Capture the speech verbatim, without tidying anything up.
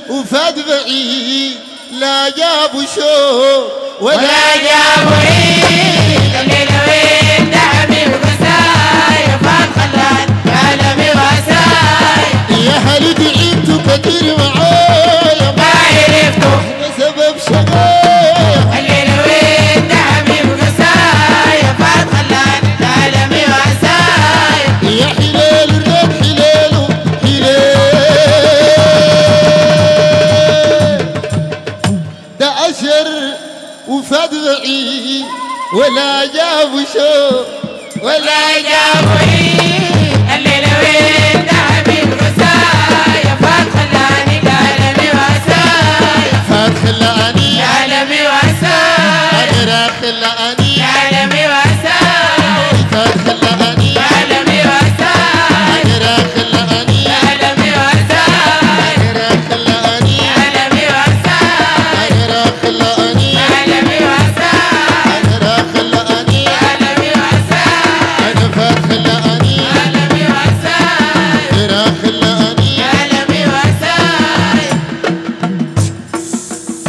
وفاد بعيد لا جابوا شوق ولا جابوا عيد الليل وين دعمي وقساي فات خلان عالمي وساي يا هل دعيتوا كتير معايا ما عرفتوا سبب شقايا الليل وين دعمي وقساي فات خلان عالمي وساي يا حلال الرب حلاله حلال ده أشر وفاد بعيد ولا جابوا شوق ولا جابوا